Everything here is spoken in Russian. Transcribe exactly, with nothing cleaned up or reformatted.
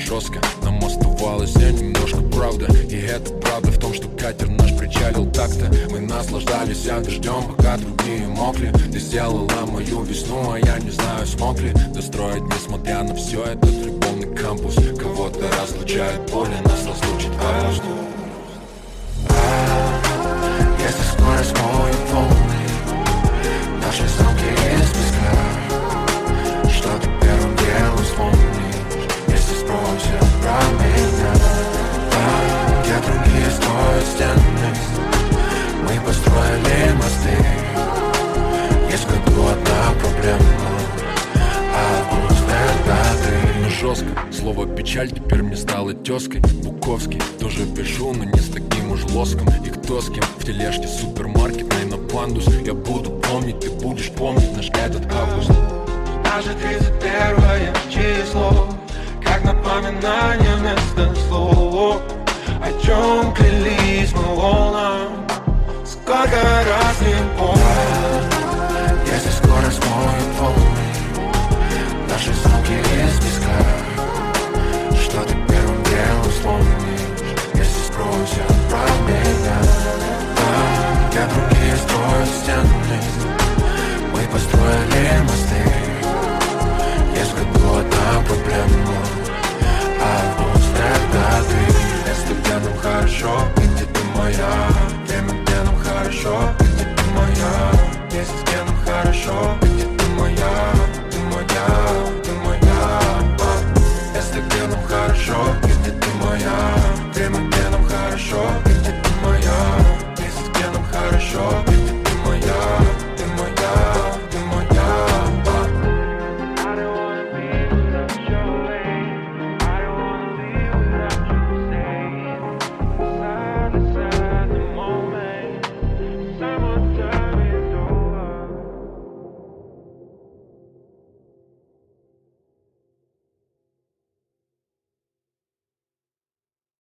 жестко. Нам оставалось все немножко правда. И это правда в том, что катер наш причалил так-то. Мы наслаждались дождем, пока другие мокли. Ты сделала мою весну, а я не знаю, смог ли достроить, несмотря на все, этот любовный кампус. Кого-то разлучает боль, а нас разлучит август. А, если скоро смоют волны наши замки из песка, что ты первым делом вспомнишь, если спросят про меня? Там, где другие строят стены, мы построили мосты. Есть в году одна проблема, август это ты. Но жестко, слово печаль теперь мне стало тезкой. Буковский, тоже пишу, но не с таким уж лоском. И кто с кем в тележке супермаркетной на пандус. Я буду помнить, ты будешь помнить наш этот август. Наше тридцать первое число, как напоминание